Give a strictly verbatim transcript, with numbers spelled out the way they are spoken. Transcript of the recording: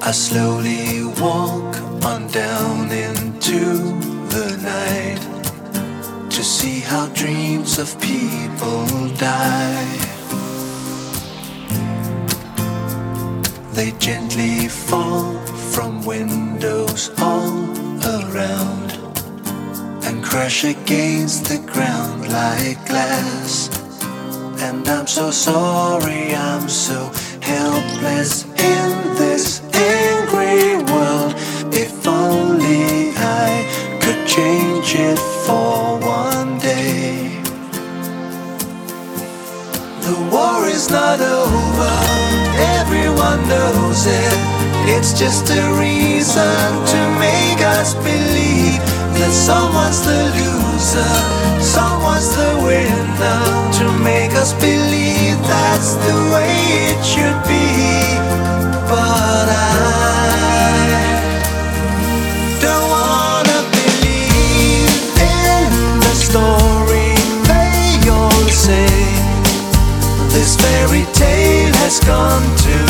I slowly walk on down into the night to see how dreams of people die. They gently fall from windows all around and crash against the ground like glass. And I'm so sorry, I'm so helpless in this angry world. If only I could change it for one day. The war is not over, everyone knows it. It's just a reason to make us believe that someone's the loser, someone's the winner, to make us believe that's the way it should be. But I don't wanna believe in the story they all say. This fairy tale has gone to